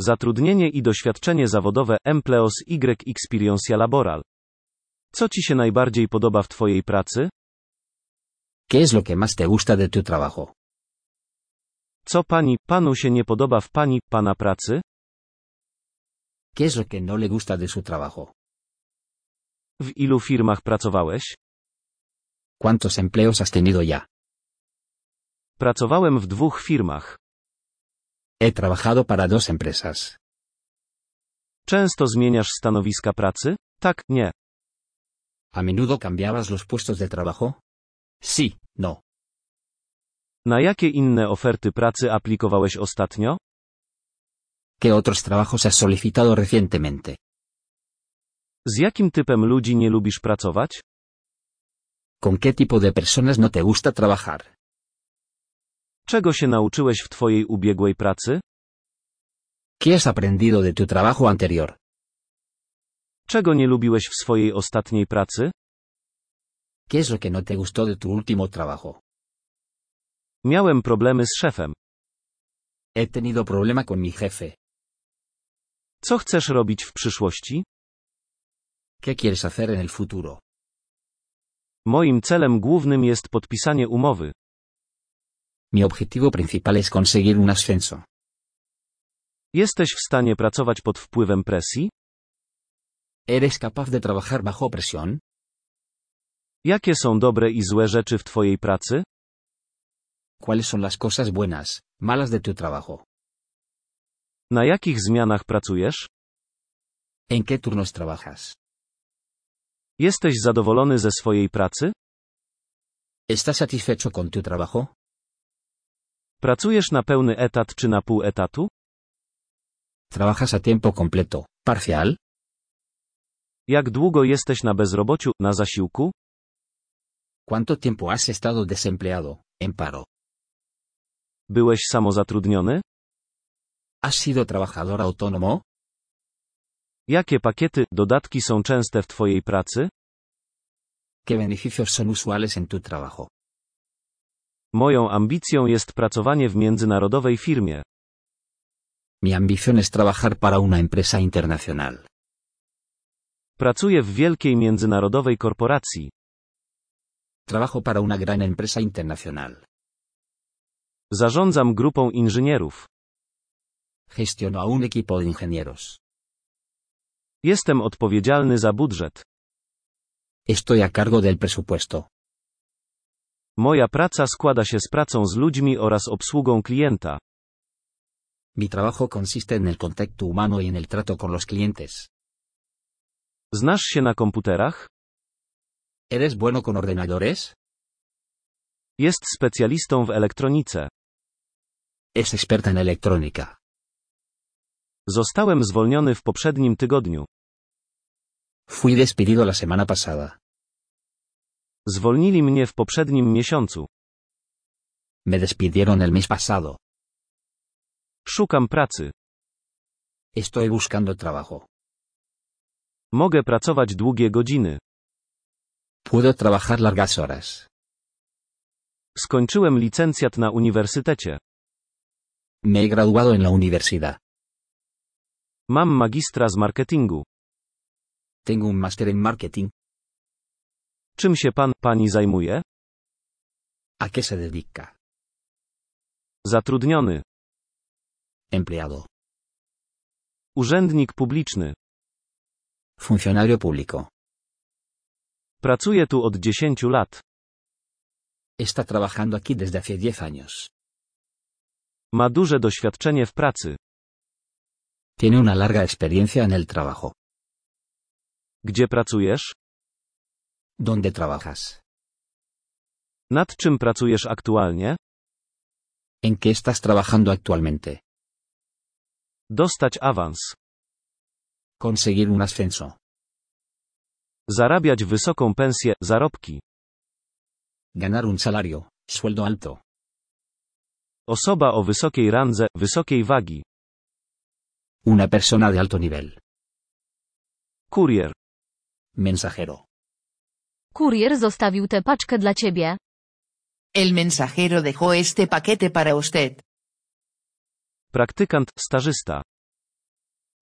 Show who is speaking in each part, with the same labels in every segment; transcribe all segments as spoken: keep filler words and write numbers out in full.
Speaker 1: Zatrudnienie i doświadczenie zawodowe, empleos y experiencia laboral. Co ci się najbardziej podoba w twojej pracy?
Speaker 2: ¿Qué es lo que más te gusta de tu trabajo?
Speaker 1: Co pani, panu się nie podoba w pani, pana pracy?
Speaker 2: ¿Qué es lo que no le gusta de su trabajo?
Speaker 1: W ilu firmach pracowałeś?
Speaker 2: ¿Cuántos empleos has tenido ya?
Speaker 1: Pracowałem w dwóch firmach.
Speaker 2: He trabajado para dos empresas.
Speaker 1: Często zmieniasz stanowiska pracy? Tak, nie.
Speaker 2: ¿A menudo cambiabas los puestos de trabajo? Sí, no.
Speaker 1: Na jakie inne oferty pracy aplikowałeś ostatnio?
Speaker 2: ¿Qué otros trabajos has solicitado recientemente?
Speaker 1: Z jakim typem ludzi nie lubisz pracować?
Speaker 2: ¿Con qué tipo de personas no te gusta trabajar?
Speaker 1: Czego się nauczyłeś w twojej ubiegłej pracy?
Speaker 2: ¿Qué has aprendido de tu trabajo anterior?
Speaker 1: Czego nie lubiłeś w swojej ostatniej pracy?
Speaker 2: ¿Qué es lo que no te gustó de tu último trabajo?
Speaker 1: Miałem problemy z szefem.
Speaker 2: He tenido problema con mi jefe.
Speaker 1: Co chcesz robić w przyszłości?
Speaker 2: ¿Qué quieres hacer en el futuro?
Speaker 1: Moim celem głównym jest podpisanie umowy.
Speaker 2: Mi objetivo principal es conseguir un ascenso.
Speaker 1: Jesteś w stanie pracować pod wpływem presji?
Speaker 2: ¿Eres capaz de trabajar bajo presión?
Speaker 1: Jakie są dobre i złe rzeczy w twojej pracy?
Speaker 2: ¿Cuáles son las cosas buenas, malas de tu trabajo?
Speaker 1: Na jakich zmianach pracujesz?
Speaker 2: ¿En qué turnos trabajas?
Speaker 1: Jesteś zadowolony ze swojej pracy?
Speaker 2: ¿Estás satisfecho con tu trabajo?
Speaker 1: Pracujesz na pełny etat czy na pół etatu?
Speaker 2: ¿Trabajas a tiempo completo, parcial?
Speaker 1: Jak długo jesteś na bezrobociu, na zasiłku?
Speaker 2: ¿Cuánto tiempo has estado desempleado, en paro?
Speaker 1: Byłeś samozatrudniony?
Speaker 2: ¿Has sido trabajador autónomo?
Speaker 1: Jakie pakiety, dodatki są częste w twojej pracy?
Speaker 2: ¿Qué beneficios son usuales en tu trabajo?
Speaker 1: Moją ambicją jest pracowanie w międzynarodowej firmie.
Speaker 2: Mi ambición es trabajar para una empresa internacional.
Speaker 1: Pracuję w wielkiej międzynarodowej korporacji.
Speaker 2: Trabajo para una gran empresa internacional.
Speaker 1: Zarządzam grupą inżynierów.
Speaker 2: Gestiono a un equipo de ingenieros.
Speaker 1: Jestem odpowiedzialny za budżet.
Speaker 2: Estoy a cargo del presupuesto.
Speaker 1: Moja praca składa się z pracą z ludźmi oraz obsługą klienta.
Speaker 2: Mi trabajo consiste en el contacto humano y en el trato con los clientes.
Speaker 1: Znasz się na komputerach?
Speaker 2: ¿Eres bueno con ordenadores?
Speaker 1: Jest specjalistą w elektronice.
Speaker 2: Es experta en electrónica.
Speaker 1: Zostałem zwolniony w poprzednim tygodniu.
Speaker 2: Fui despedido la semana pasada.
Speaker 1: Zwolnili mnie w poprzednim miesiącu.
Speaker 2: Me despidieron el mes pasado.
Speaker 1: Szukam pracy.
Speaker 2: Estoy buscando trabajo.
Speaker 1: Mogę pracować długie godziny.
Speaker 2: Puedo trabajar largas horas.
Speaker 1: Skończyłem licencjat na uniwersytecie.
Speaker 2: Me he graduado en la universidad.
Speaker 1: Mam magistra z marketingu.
Speaker 2: Tengo un máster en marketing.
Speaker 1: Czym się pan, pani zajmuje?
Speaker 2: ¿A qué se dedica?
Speaker 1: Zatrudniony.
Speaker 2: Empleado.
Speaker 1: Urzędnik publiczny.
Speaker 2: Funcionario público.
Speaker 1: Pracuję tu od dziesięciu lat.
Speaker 2: Está trabajando aquí desde hace diez años.
Speaker 1: Ma duże doświadczenie w pracy.
Speaker 2: Tiene una larga experiencia en el trabajo.
Speaker 1: Gdzie pracujesz?
Speaker 2: ¿Dónde trabajas?
Speaker 1: Nad czym pracujesz aktualnie?
Speaker 2: ¿En qué estás trabajando actualmente?
Speaker 1: Dostać awans.
Speaker 2: Conseguir un ascenso.
Speaker 1: Zarabiać wysoką pensję, zarobki.
Speaker 2: Ganar un salario, sueldo alto.
Speaker 1: Osoba o wysokiej randze, wysokiej wagi.
Speaker 2: Una persona de alto nivel.
Speaker 1: Kurier.
Speaker 2: Mensajero.
Speaker 3: Kurier zostawił tę paczkę dla ciebie.
Speaker 4: El mensajero dejó este paquete para usted.
Speaker 1: Praktykant, stażysta.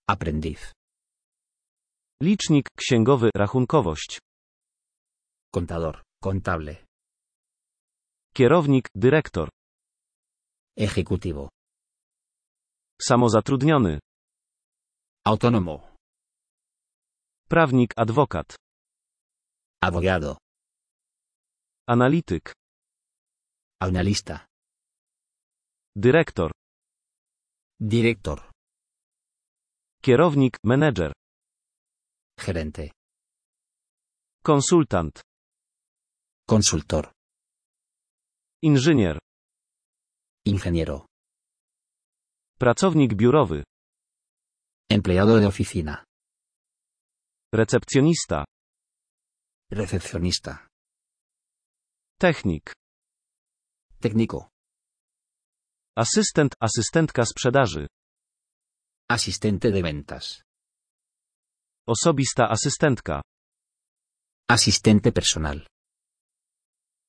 Speaker 2: Aprendiz.
Speaker 1: Licznik, księgowy, rachunkowość.
Speaker 2: Contador, contable.
Speaker 1: Kierownik, dyrektor.
Speaker 2: Ejecutivo.
Speaker 1: Samozatrudniony.
Speaker 2: Autónomo.
Speaker 1: Prawnik, adwokat.
Speaker 2: Abogado.
Speaker 1: Analityk.
Speaker 2: Analista.
Speaker 1: Dyrektor.
Speaker 2: Director.
Speaker 1: Kierownik, menedżer.
Speaker 2: Gerente.
Speaker 1: Konsultant.
Speaker 2: Consultor.
Speaker 1: Inżynier.
Speaker 2: Ingeniero.
Speaker 1: Pracownik biurowy.
Speaker 2: Empleado de oficina.
Speaker 1: Recepcjonista.
Speaker 2: Recepcionista.
Speaker 1: Technik.
Speaker 2: Técnico.
Speaker 1: Asystent, asystentka sprzedaży.
Speaker 2: Asistente de ventas.
Speaker 1: Osobista asystentka.
Speaker 2: Asistente personal.